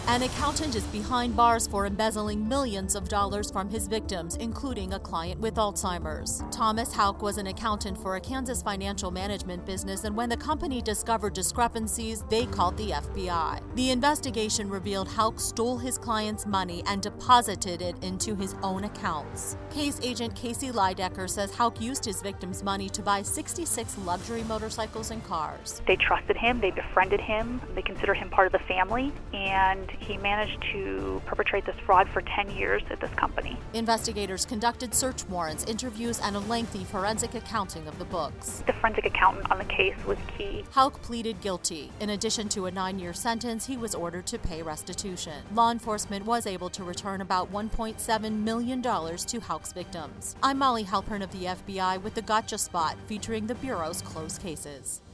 An accountant is behind bars for embezzling millions of dollars from his victims, including a client with Alzheimer's. Thomas Houck was an accountant for a Kansas financial management business, and when the company discovered discrepancies, they called the FBI. The investigation revealed Houck stole his client's money and deposited it into his own accounts. Case agent Casey Leidecker says Houck used his victims' money to buy 66 luxury motorcycles and cars. They trusted him, they befriended him, they considered him part of the family, and he managed to perpetrate this fraud for 10 years at this company. Investigators conducted search warrants, interviews, and a lengthy forensic accounting of the books. The forensic accountant on the case was key. Houck pleaded guilty. In addition to a 9-year sentence, he was ordered to pay restitution. Law enforcement was able to return about $1.7 million to Houck's victims. I'm Molly Halpern of the FBI with the Gotcha Spot, featuring the Bureau's closed cases.